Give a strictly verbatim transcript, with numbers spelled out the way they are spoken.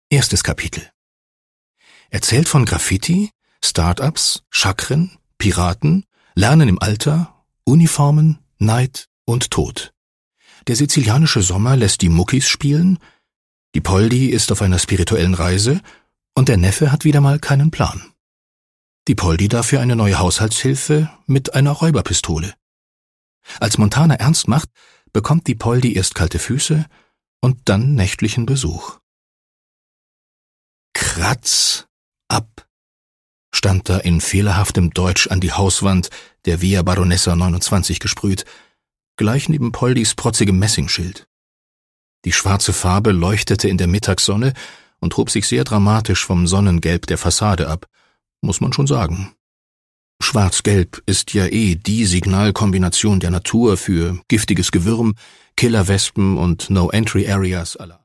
Erstes Kapitel. Erzählt von Graffiti, Start-ups, Chakren, Piraten, Lernen im Alter, Uniformen, Neid und Tod. Der sizilianische Sommer lässt die Muckis spielen, die Poldi ist auf einer spirituellen Reise und der Neffe hat wieder mal keinen Plan. Die Poldi dafür eine neue Haushaltshilfe mit einer Räuberpistole. Als Montana ernst macht, bekommt die Poldi erst kalte Füße und dann nächtlichen Besuch. Kratz ab, stand da in fehlerhaftem Deutsch an die Hauswand der Via Baronessa neunundzwanzig gesprüht, gleich neben Poldis protzigem Messingschild. Die schwarze Farbe leuchtete in der Mittagssonne und hob sich sehr dramatisch vom Sonnengelb der Fassade ab, muss man schon sagen. Schwarz-Gelb ist ja eh die Signalkombination der Natur für giftiges Gewürm, Killerwespen und No-Entry-Areas aller